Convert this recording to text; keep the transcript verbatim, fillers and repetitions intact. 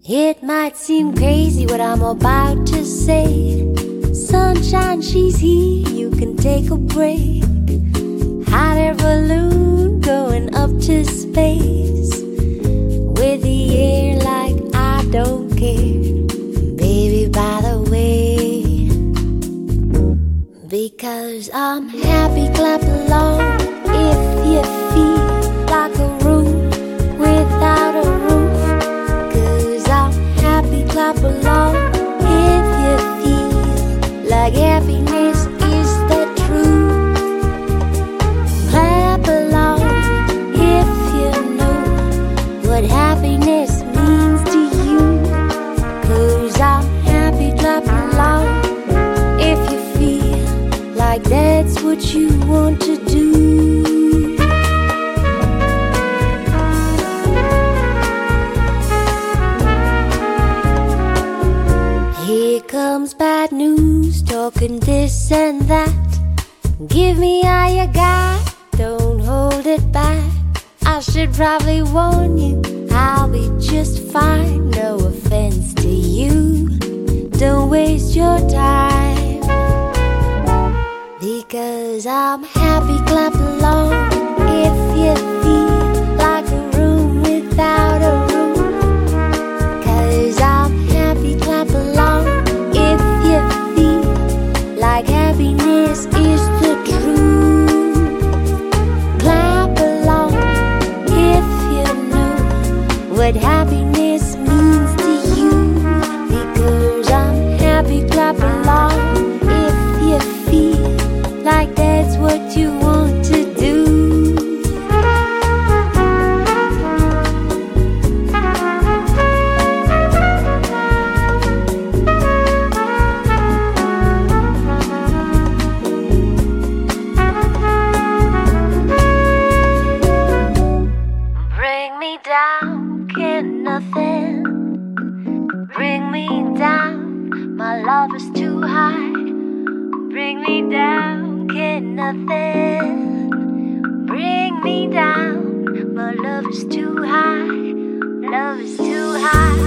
It might seem crazy what I'm about to say. Sunshine, she's here, you can take a break. Hot air balloon going up to space. With the air like I don't care. Baby, by the way, because I'm happy, clap along if you feel like a room without a roof. Clap along if you feel like happiness is the truth. Clap along if you know what happiness means to you. 'Cause I'm happy, clap along if you feel like that's what you want to do. Here comes bad news, talking this and that. Give me all you got, don't hold it back. I should probably warn you, I'll be just fine. No offense to you, don't waste your time. Because I'm happy, clap along if you feel like a room without a roof. 'Cause I'm happy, clap along if you feel like happiness is the truth. Clap along if you know what happiness means to you. Because I'm happy, clap along if you feel like that's what you want to do. Down, can nothing bring me down. My love is too high. Bring me down, can nothing bring me down. My love is too high. Love is too high.